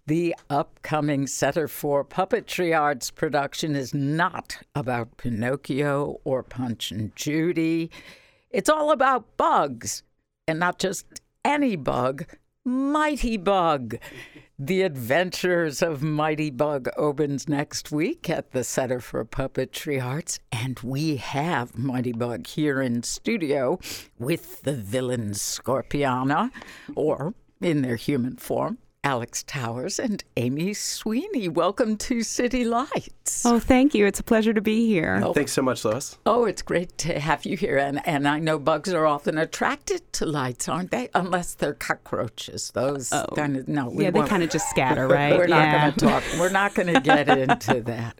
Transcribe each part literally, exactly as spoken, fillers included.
The upcoming Center for Puppetry Arts production is not about Pinocchio or Punch and Judy. It's all about bugs, and not just any bug, Mighty Bug. The Adventures of Mighty Bug opens next week at the Center for Puppetry Arts, and we have Mighty Bug here in studio with the villain Scorpiana, or in their human form, Alex Towers and Amy Sweeney. Welcome to City Lights. Oh, thank you. It's a pleasure to be here. Oh. Thanks so much, Lois. Oh, it's great to have you here. And, and I know bugs are often attracted to lights, aren't they? Unless they're cockroaches. Those oh. kind of, no. We yeah, they kind of just scatter, right? We're yeah. not going to talk. We're not going to get into that.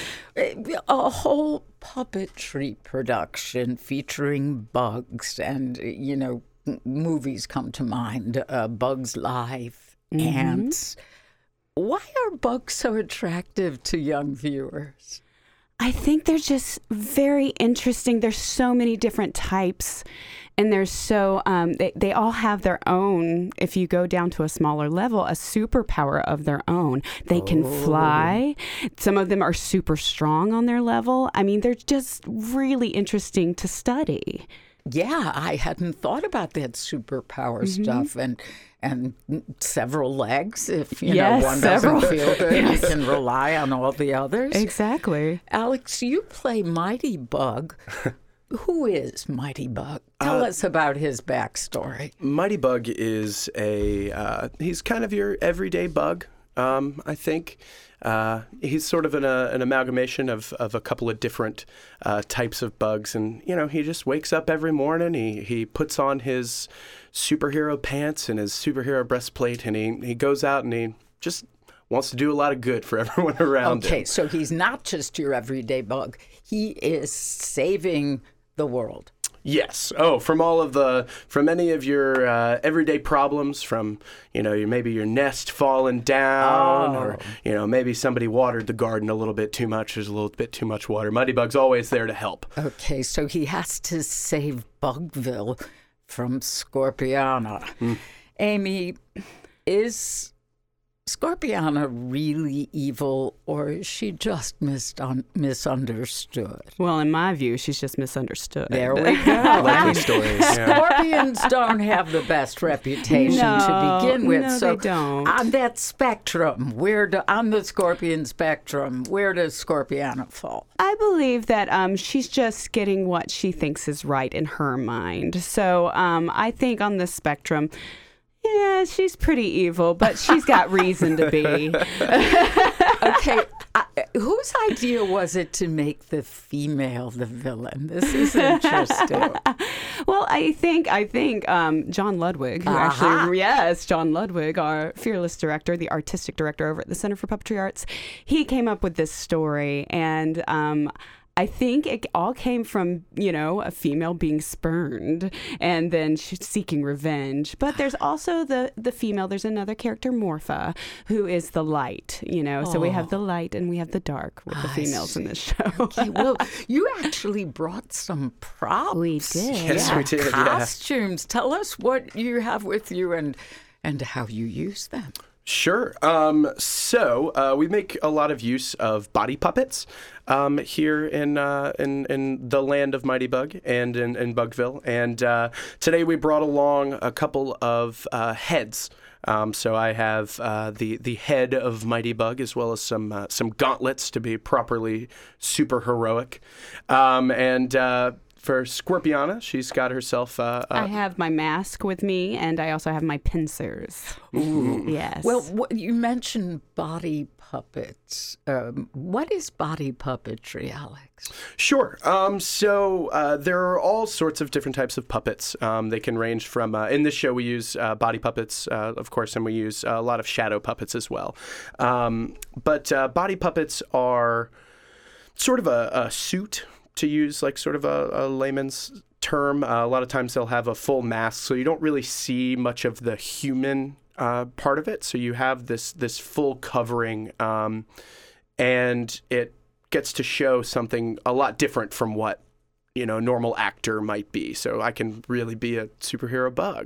A whole puppetry production featuring bugs, and, you know, movies come to mind. Uh, Bugs Life. Mm-hmm. Ants. Why are bugs so attractive to young viewers? I think they're just very interesting. There's so many different types, and there's so um, they they all have their own. If you go down to a smaller level, a superpower of their own. They can Oh. fly. Some of them are super strong on their level. I mean, they're just really interesting to study. Yeah, I hadn't thought about that superpower Mm-hmm. stuff, and and several legs. If you Yes, know one several. doesn't feel good, Yes. you can rely on all the others. Exactly. Alex, you play Mighty Bug. Who is Mighty Bug? Tell Uh, us about his backstory. Mighty Bug is a, uh, he's kind of your everyday bug, um, I think. Uh, he's sort of an, uh, an amalgamation of, of a couple of different uh, types of bugs. And, you know, he just wakes up every morning, he, he puts on his superhero pants and his superhero breastplate, and he, he goes out and he just wants to do a lot of good for everyone around him. Okay, so he's not just your everyday bug. He is saving the world. Yes. Oh, from all of the, from any of your uh, everyday problems, from, you know, your, maybe your nest falling down, Oh. or, you know, maybe somebody watered the garden a little bit too much. There's a little bit too much water. Mighty Bug's always there to help. Okay, so he has to save Bugville from Scorpiana. Mm. Amy, is Scorpiana really evil, or is she just misun- misunderstood? Well, in my view, she's just misunderstood. There we go. Likely stories. Yeah. Scorpions don't have the best reputation No, to begin with. no, so they don't. on that spectrum, where do, on the Scorpion spectrum, where does Scorpiana fall? I believe that um, she's just getting what she thinks is right in her mind. So um, I think on the spectrum, yeah, she's pretty evil, but she's got reason to be. Okay, I, whose idea was it to make the female the villain? This is interesting. Well, I think I think um, John Ludwig, who Aha. actually, yes, John Ludwig, our fearless director, the artistic director over at the Center for Puppetry Arts, he came up with this story, and um, I think it all came from, you know, a female being spurned and then she's seeking revenge. But there's also the, the female, there's another character, Morpha, who is the light, you know. So we have the light and we have the dark with the I females in see. this show. Okay, well, you actually brought some props. We did. Yes, Yeah, we did, yeah. costumes. Tell us what you have with you and and how you use them. Sure. Um, so uh, we make a lot of use of body puppets um, here in, uh, in in the land of Mighty Bug and in, in Bugville. And uh, today we brought along a couple of uh, heads. Um, so I have uh, the the head of Mighty Bug, as well as some uh, some gauntlets to be properly super heroic. Um, and uh, for Scorpiana, she's got herself. Uh, uh, I have my mask with me, and I also have my pincers. Ooh. Yes. Well, what, you mentioned body puppets. Um, what is body puppetry, Alex? Sure. Um, so uh, there are all sorts of different types of puppets. Um, they can range from, uh, in this show we use uh, body puppets, uh, of course, and we use uh, a lot of shadow puppets as well. Um, but uh, body puppets are sort of a, a suit, to use like sort of a, a layman's term. Uh, a lot of times they'll have a full mask, so you don't really see much of the human uh, part of it. So you have this this full covering, um, and it gets to show something a lot different from what, you know, normal actor might be. So I can really be a superhero bug.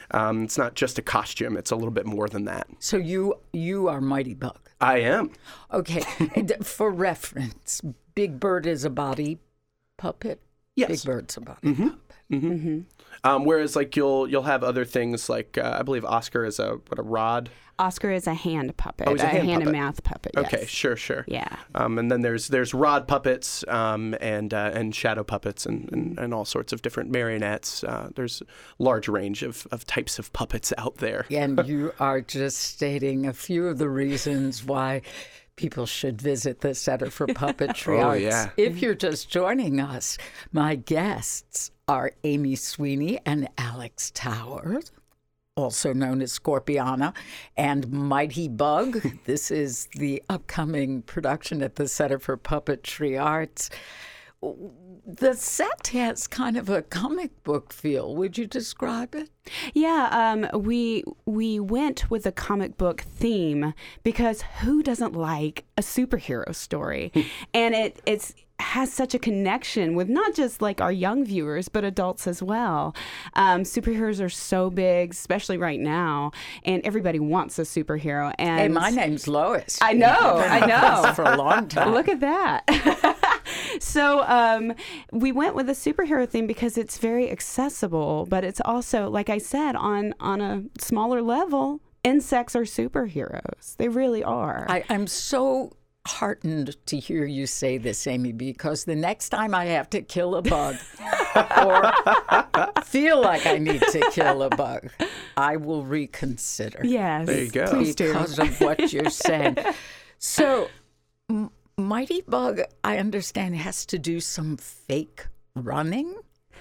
Um, it's not just a costume; it's a little bit more than that. So you you are Mighty Bug. I am. Okay. And for reference, Big Bird is a body puppet. Yes. Big Bird's a body mm-hmm. puppet. Mm-hmm. Mm-hmm. Um, whereas, like you'll you'll have other things like uh, I believe Oscar is a what a rod. Oscar is a hand puppet, oh, he's a, hand, a hand puppet. and mouth puppet. Okay, yes. sure, sure. Yeah. Um, and then there's there's rod puppets um, and uh, and shadow puppets and, and, and all sorts of different marionettes. Uh, there's a large range of, of types of puppets out there. And you are just stating a few of the reasons why people should visit the Center for Puppetry oh, Arts. Yeah. If you're just joining us, my guests are Amy Sweeney and Alex Towers, also known as Scorpiana, and Mighty Bug. This is the upcoming production at the Center for Puppetry Arts. The set has kind of a comic book feel. Would you describe it? Yeah, um, we we went with a comic book theme because who doesn't like a superhero story? And it it's has such a connection with not just like our young viewers, but adults as well. Um, superheroes are so big, especially right now, and everybody wants a superhero. And hey, my name's Lois. I know, I know. For a long time. Look at that. So um, we went with a superhero theme because it's very accessible, but it's also, like I said, on on a smaller level, insects are superheroes. They really are. I, I'm so heartened to hear you say this, Amy, because the next time I have to kill a bug or feel like I need to kill a bug, I will reconsider. Yes. There you go. Please do. Because of what you're saying. So, M- Mighty Bug, I understand, has to do some fake running.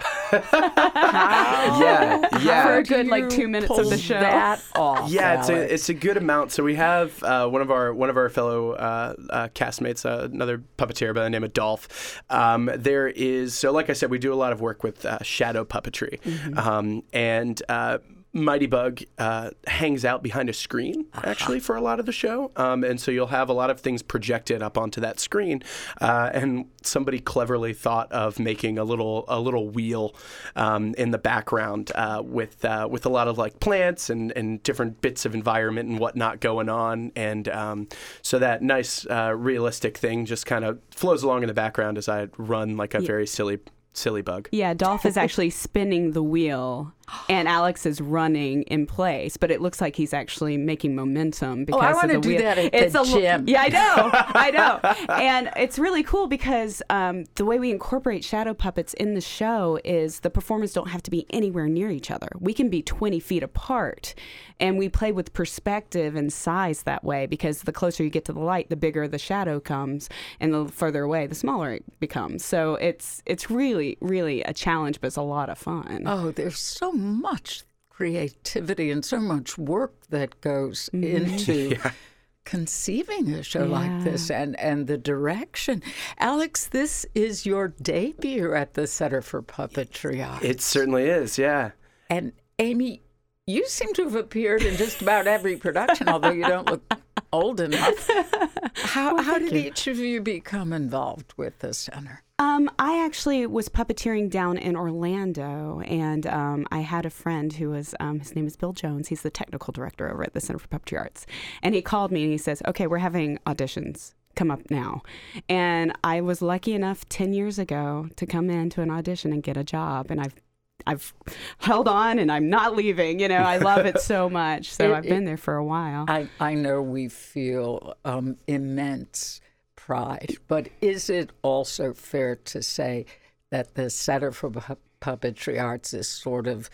How, Yeah, yeah. For a do good, like, you two minutes of pull the show. that off, Yeah, it's a Alex? it's a good amount. So we have uh, one of our one of our fellow uh, uh, castmates, uh, another puppeteer by the name of Dolph. Um, there is so like I said, we do a lot of work with uh, shadow puppetry, mm-hmm. um, and. Uh, Mighty Bug uh, hangs out behind a screen, actually, for a lot of the show. Um, and so you'll have a lot of things projected up onto that screen. Uh, and somebody cleverly thought of making a little a little wheel um, in the background uh, with uh, with a lot of like plants and, and different bits of environment and whatnot going on. And um, so that nice uh, realistic thing just kind of flows along in the background as I run like a Yeah. very silly silly bug. Yeah, Dolph is actually spinning the wheel, and Alex is running in place, but it looks like he's actually making momentum because Oh, I of want the to do wheel. that at It's the a l- gym. Yeah, I know, I know, and it's really cool because um, the way we incorporate shadow puppets in the show is the performers don't have to be anywhere near each other. We can be twenty feet apart, and we play with perspective and size that way because the closer you get to the light, the bigger the shadow comes, and the further away, the smaller it becomes. So it's it's really, really a challenge, but it's a lot of fun. Oh, there's so much creativity and so much work that goes into Yeah. conceiving a show Yeah. like this and, and the direction. Alex, this is your debut at the Center for Puppetry Arts. It certainly is, yeah. And Amy, you seem to have appeared in just about every production, although you don't look old enough. How, how did each of you become involved with the center? Um, I actually was puppeteering down in Orlando, and um, I had a friend who was, um, his name is Bill Jones. He's the technical director over at the Center for Puppetry Arts. And he called me and he says, okay, we're having auditions. Come up now. And I was lucky enough ten years ago to come into an audition and get a job. And I've I've held on and I'm not leaving. You know, I love it so much. So It- I've been there for a while. I, I know we feel um, immense pride, but is it also fair to say that the Center for Pu- Puppetry Arts is sort of,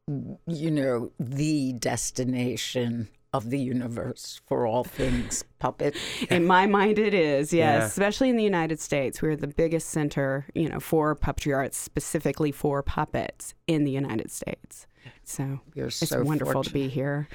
you know, the destination of the universe for all things puppet? In my mind, it is, yes. Yeah. Especially in the United States. We're the biggest center, you know, for puppetry arts, specifically for puppets in the United States. So You're it's so wonderful fortunate. to be here.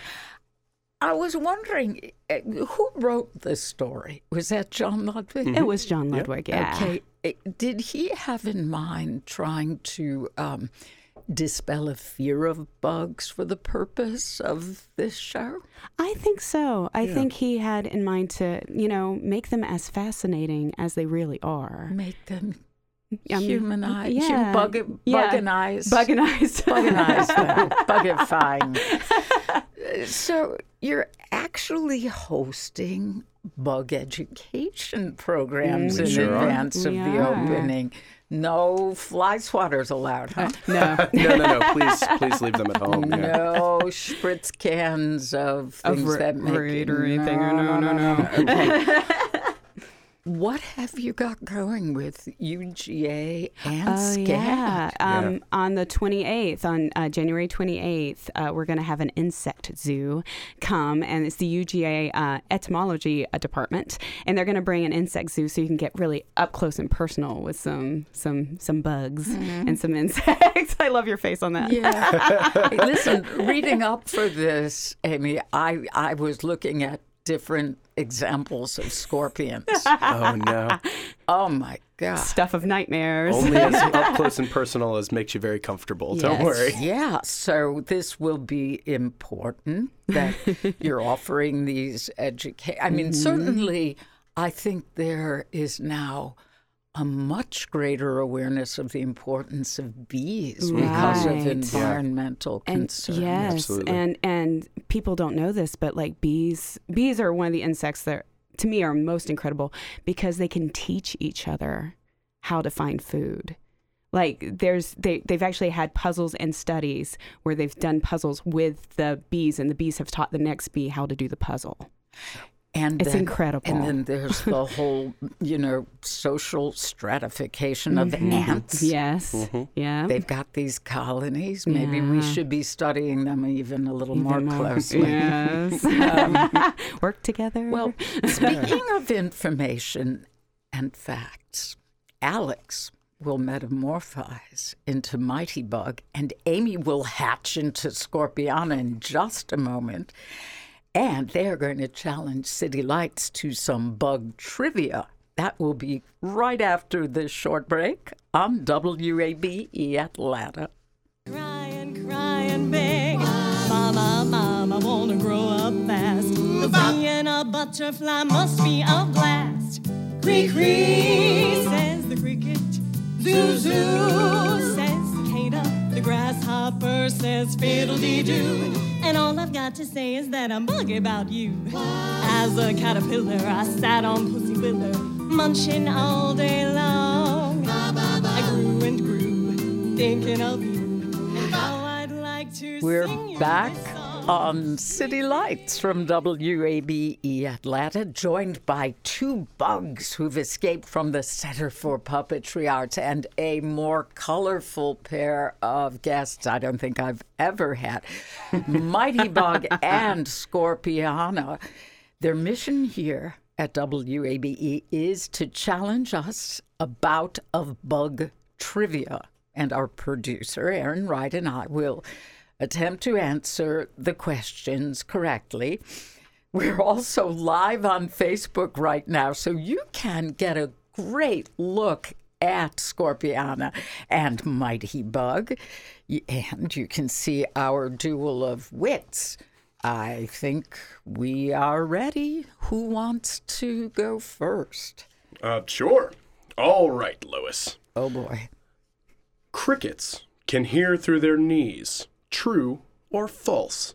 I was wondering, uh, who wrote this story? Was that John Ludwig? It was John Ludwig, yeah. Okay. Uh, Did he have in mind trying to um, dispel a fear of bugs for the purpose of this show? I think so. I think he had in mind to, you know, make them as fascinating as they really are. Make them Um, Humanize, yeah. you bug, Yeah. buganize, Buganize. buganize, them, bugifying. So you're actually hosting bug education programs in sure are. advance of We the are. opening. No fly swatters allowed, huh? No. no, no, no. Please, please leave them at home. Yeah. No spritz cans of Of things ra- that make Raid or anything. No, no, no, no. Okay. What have you got going with U G A and Oh, SCAD? yeah. Um, Yeah. On the twenty-eighth, on uh, January twenty-eighth, uh, we're going to have an insect zoo come, and it's the U G A uh, etymology uh, department, and they're going to bring an insect zoo so you can get really up close and personal with some some some bugs and some insects. I love your face on that. Yeah. Hey, listen, reading up for this, Amy, I, I was looking at different examples of scorpions. Oh no. Oh, my God. Stuff of nightmares. Only as up close and personal as makes you very comfortable. Don't Yes. worry. Yeah, so this will be important that you're offering these educate. I mean, certainly, I think there is now a much greater awareness of the importance of bees because of Right. environmental And concerns. yes, Absolutely. and and people don't know this, but like bees, bees are one of the insects that to me are most incredible because they can teach each other how to find food. Like there's they they've actually had puzzles and studies where they've done puzzles with the bees, and the bees have taught the next bee how to do the puzzle. And It's then, incredible. And then there's the whole, you know, social stratification of ants. Yes, Mm-hmm. yeah. They've got these colonies. Maybe we Yeah. should be studying them even a little more Even more- closely. Yes. Work together. Well, speaking of information and facts, Alex will metamorphose into Mighty Bug, and Amy will hatch into Scorpiana in just a moment. And they're going to challenge City Lights to some bug trivia. That will be right after this short break on W A B E Atlanta. Crying, crying big. Mama, mama, wanna grow up fast. Being a butterfly must be a blast. Cree, cree, says the cricket. Zoo, zoo, says cicada. The grasshopper says fiddle-dee-doo. And all I've got to say is that I'm buggy about you. As a caterpillar, I sat on Pussy Willow, munching all day long. I grew and grew, thinking of you. And how I'd like to We're sing you back this song. on City Lights from W A B E Atlanta, joined by two bugs who've escaped from the Center for Puppetry Arts and a more colorful pair of guests I don't think I've ever had, Mighty Bug and Scorpiana. Their mission here at W A B E is to challenge us about of bug trivia. And our producer, Aaron Wright, and I will attempt to answer the questions correctly. We're also live on Facebook right now, so you can get a great look at Scorpiana and Mighty Bug. And you can see our duel of wits. I think we are ready. Who wants to go first? Uh, sure. All right, Lois. Oh, boy. Crickets can hear through their knees. True or false?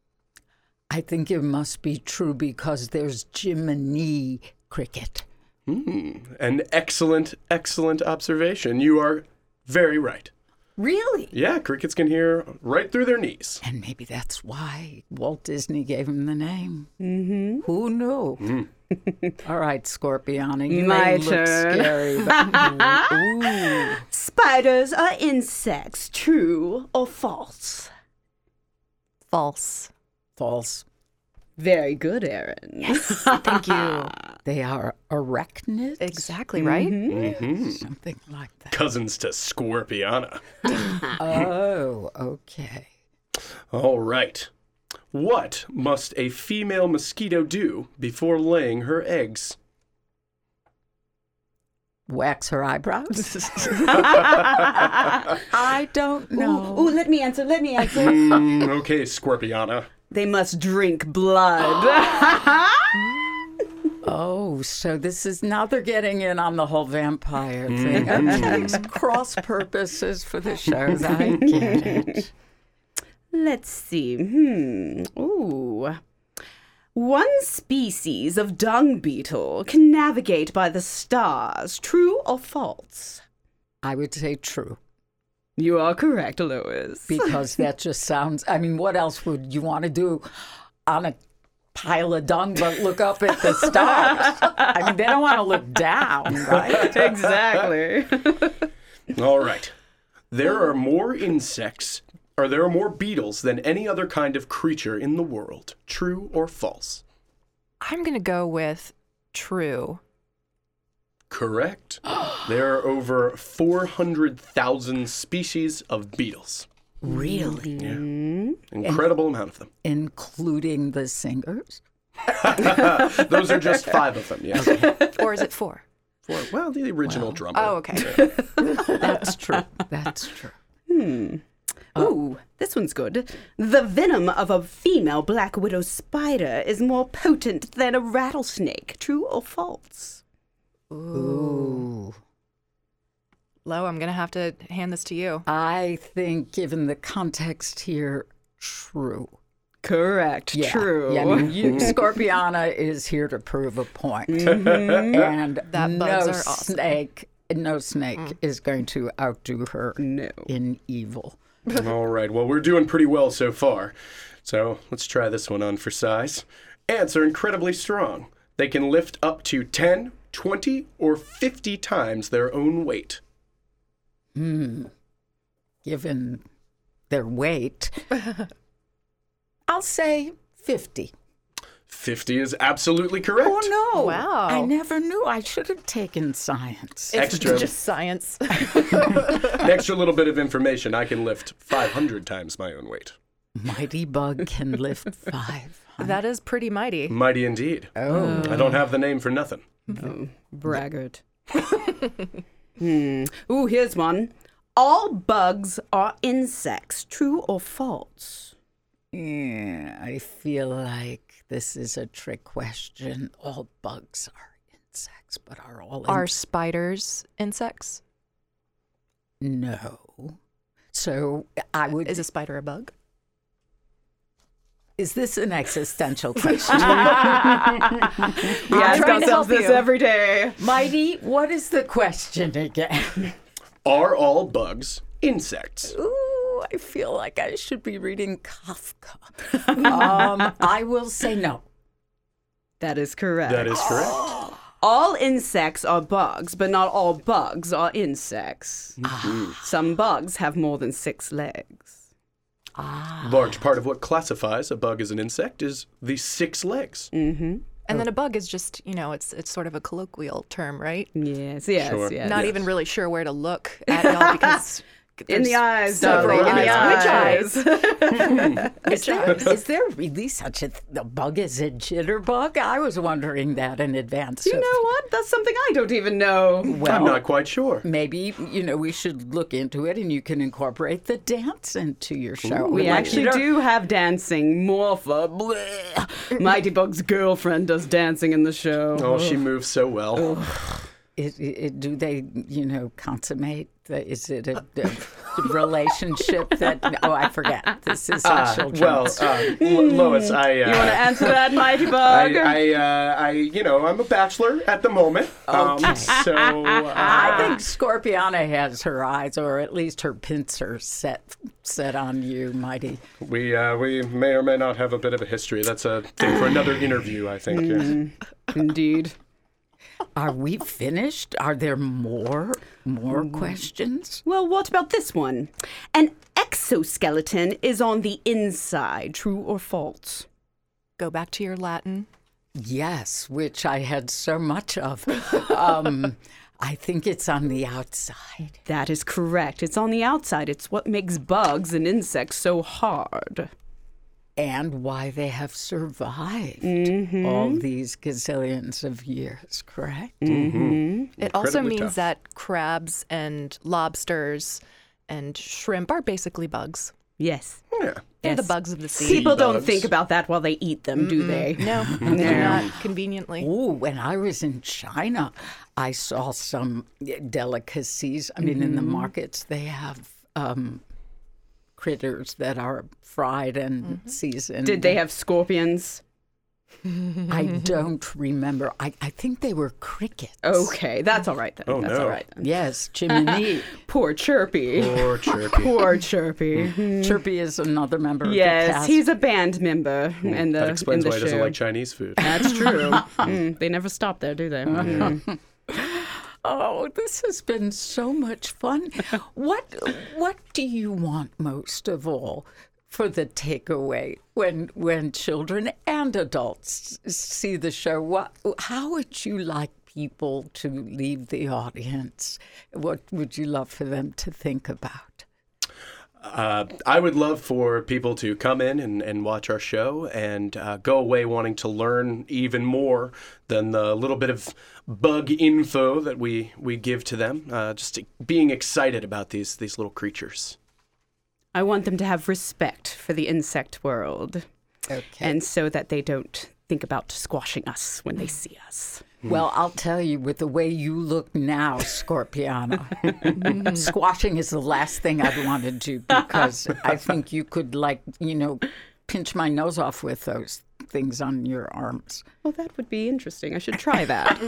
I think it must be true because there's Jiminy Cricket. Hmm. An excellent, excellent observation. You are very right. Really? Yeah, crickets can hear right through their knees. And maybe that's why Walt Disney gave him the name. Mm-hmm. Who knew? All right, Scorpiana, you My may look turn. scary, but ooh. Spiders are insects, true or false? False. False. Very good, Erin. Thank you. They are arachnids? Exactly right. Mm-hmm. Something like that. Cousins to Scorpiana. Oh, okay. All right. What must a female mosquito do before laying her eggs? Wax her eyebrows? I don't know. Ooh, let me answer. Let me answer. Mm, okay, Scorpiana. They must drink blood. Oh, Oh, so this is now they're getting in on the whole vampire thing. Okay, it's cross purposes for the shows. I get it. Let's see. Hmm. Ooh. One species of dung beetle can navigate by the stars. True or false? I would say true. You are correct, Lois. Because that just sounds, I mean, what else would you want to do on a pile of dung but look up at the stars? I mean, they don't want to look down, right? Exactly. All right. There are more insects, or there are more beetles than any other kind of creature in the world. True or false? I'm going to go with true. Correct. There are over four hundred thousand species of beetles. Really? Yeah. Incredible amount of them. Including the singers? Those are just five of them, yes. Or is it four? Four. Well, the original drummer. Oh, okay. That's true. That's true. Hmm. Ooh, this one's good. The venom of a female black widow spider is more potent than a rattlesnake. True or false? Ooh. Lo, I'm going to have to hand this to you. I think, given the context here, true. Correct. Yeah. True. Yeah, I mean, you, Scorpiana is here to prove a point. And That no bugs are awesome. snake, no snake is going to outdo her No. in evil. All right. Well, we're doing pretty well so far. So let's try this one on for size. Ants are incredibly strong. They can lift up to ten, twenty, or fifty times their own weight. Hmm. Given their weight, I'll say fifty. fifty is absolutely correct. Oh, no. Wow. I never knew. I should have taken science. It's Extra. just science. An extra little bit of information. I can lift five hundred times my own weight. Mighty Bug can lift five. That is pretty mighty. Mighty indeed. Oh. I don't have the name for nothing. Oh, braggart. hmm. Ooh, here's one. All bugs are insects. True or false? Yeah, I feel like this is a trick question. All bugs are insects, but are all Are ins- spiders insects? No. So I would. Is a spider a bug? Is this an existential question? We ask trying to help ourselves this you. every day. Mighty, what is the question again? Are all bugs insects? Ooh, I feel like I should be reading Kafka. um, I will say no. That is correct. That is correct. All insects are bugs, but not all bugs are insects. Some bugs have more than six legs. Large part of what classifies a bug as an insect is the six legs. Mm-hmm. And then a bug is just, you know, it's it's sort of a colloquial term, right? Yes, yes, Sure. yes. Not even really sure where to look at y'all because in the there's eyes, several darling. In the eyes. eyes. Is there, is there really such a, a bug as a jitterbug? I was wondering that in advance. You of- know what? That's something I don't even know. Well, I'm not quite sure. maybe, you know, we should look into it and you can incorporate the dance into your show. We Like, actually you don't- do have dancing. Morpha, bleh. Mighty Bug's girlfriend does dancing in the show. Oh, she moves so well. It, it, it- do they, you know, consummate? The, is it a, a relationship that? Oh, I forget. This is Ah, sexual well, jokes. uh, Lo- Lois, I, uh, You want to answer that, Mighty Bug? I, I, uh, I, you know, I'm a bachelor at the moment. Um, so uh, I think Scorpiana has her eyes, or at least her pincers set set on you, Mighty. we, uh, we may or may not have a bit of a history. That's a thing for another interview, I think. Yes. Indeed. Are we finished? Are there more more Mm. questions? Well, what about this one? An exoskeleton is on the inside. True or false? go back to your Latin. Yes, which I had so much of. Um, I think it's on the outside. That is correct. It's on the outside. It's what makes bugs and insects so hard. And why they have survived Mm-hmm. all these gazillions of years, correct? Mm-hmm. It also Incredibly means tough. that crabs and lobsters and shrimp are basically bugs. Yes. Yeah. They're Yes. the bugs of the sea. People don't bugs. think about that while they eat them, do they? No, they do not conveniently. Oh, when I was in China, I saw some delicacies. I mean, in the markets, they have um, critters that are fried and seasoned. Did they have scorpions? I don't remember. I, I think they were crickets. Okay, that's all right then. Oh, that's no. all right then. Yes, Jiminy. Poor Chirpy. Poor Chirpy. Poor Chirpy. Chirpy is another member of the Yes, cast. he's a band member in the That explains in the why he doesn't show. like Chinese food. That's true. Mm, they never stop there, do they? Mm. Oh, this has been so much fun. What what do you want most of all for the takeaway when when children and adults see the show? What how would you like people to leave the audience? What would you love for them to think about? Uh, I would love for people to come in and, and watch our show and uh, go away wanting to learn even more than the little bit of bug info that we, we give to them. Uh, just being excited about these these little creatures. I want them to have respect for the insect world, Okay. and so that they don't think about squashing us when they see us. Well, I'll tell you, with the way you look now, Scorpiana, squashing is the last thing I'd want to do, because I think you could, like, you know, pinch my nose off with those things on your arms. Well, that would be interesting. I should try that.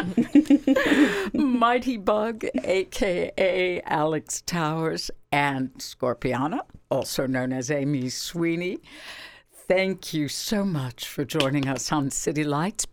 Mighty Bug, a k a. Alex Towers, and Scorpiana, also known as Amy Sweeney. Thank you so much for joining us on City Lights.